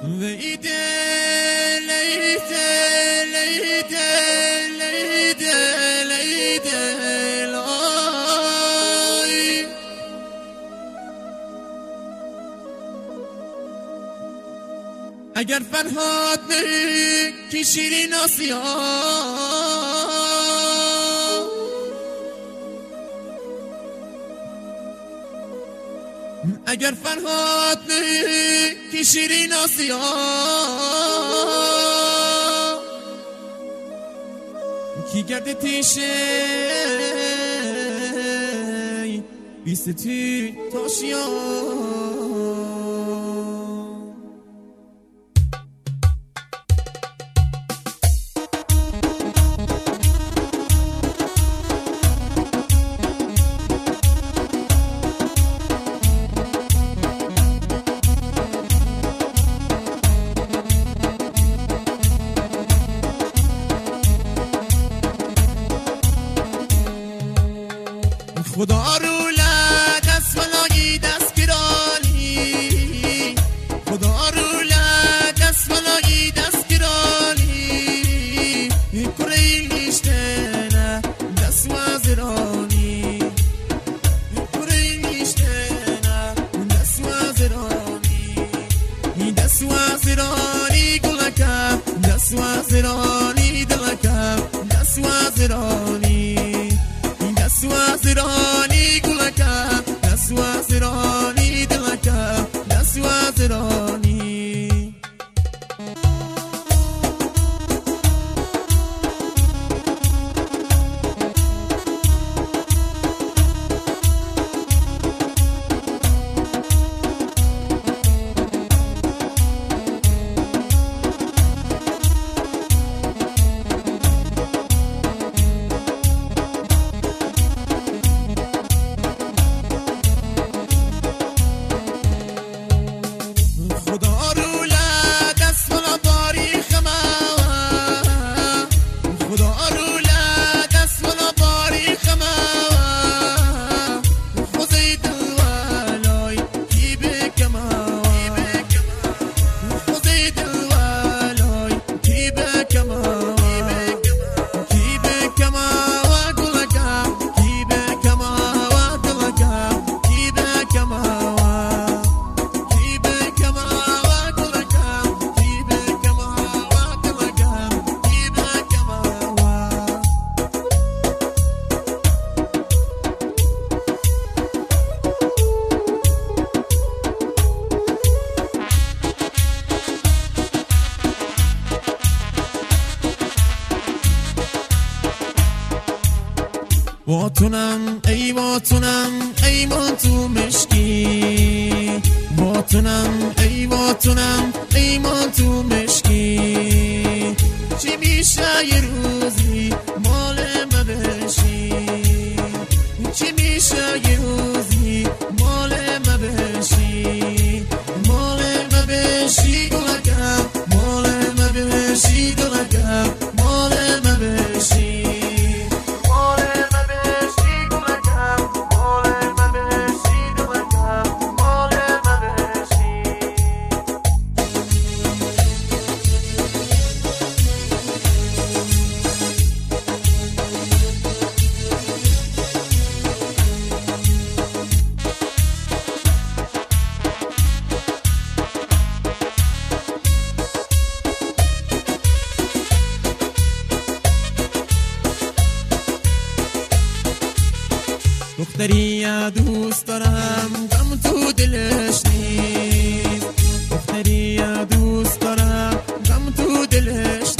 لیده لیده لیده لیده لیده لای اگر فرهاد کی شیرین آسیا اگر فرهاد کی شیرین آسیا کی گرد تیشه بیست تی تاشیا خدا رو دست ولایی دست گرالی خدا رو دست ولایی دست گرالی کره لیشتنه دست وزرانی کره لیشتنه دست وزرانی دست وزرانی گلکم دست وزرانی دلکم دست وزرانی دست وزرانی گلکم دست وزرانی دلکم دست وزرانی واتونم ای واتونم ای من تو مشکی واتونم ای واتونم ای من تو مشکی چی میشه یه روزی مال ما بشی چی میشه یه روزی مال ما بشی مال ما بشی گلکم مال ما بشی گلکم مال ما بشی دختری دوست دارم غم تو دلش نیست دختری دوست دارم غم تو دلش